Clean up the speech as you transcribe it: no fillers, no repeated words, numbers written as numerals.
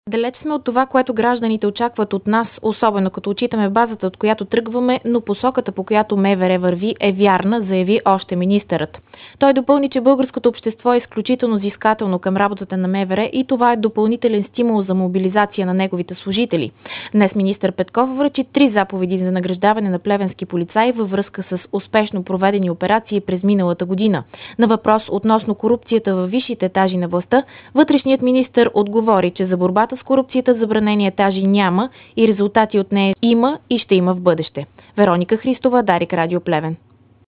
Далеч сме от това, което гражданите очакват от нас, особено като отчитаме базата, от която тръгваме, но посоката, по която МВР върви, е вярна, заяви още министърът. Той допълни, че българското общество е изключително взискателно към работата на МВР и това е допълнителен стимул за мобилизация на неговите служители. Днес министър Петков връчи 3 заповеди за награждаване на плевенски полицаи във връзка с успешно проведени операции през миналата година. На въпрос относно корупцията във висшите етажи на властта, вътрешният министър отговори, че за борбата с корупцията в забранени етажи няма и резултати от нея има и ще има в бъдеще. Вероника Христова, Дарик, Радио Плевен.